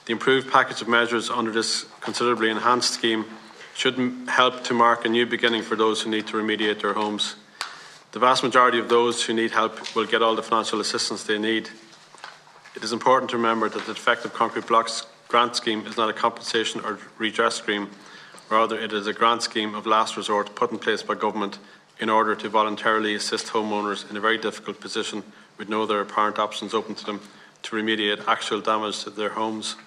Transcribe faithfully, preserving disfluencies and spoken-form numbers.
The improved package of measures under this considerably enhanced scheme should help to mark a new beginning for those who need to remediate their homes. The vast majority of those who need help will get all the financial assistance they need. It is important to remember that the Defective Concrete Blocks grant scheme is not a compensation or redress scheme. Rather, it is a grant scheme of last resort put in place by government in order to voluntarily assist homeowners in a very difficult position with no other apparent options open to them to remediate actual damage to their homes.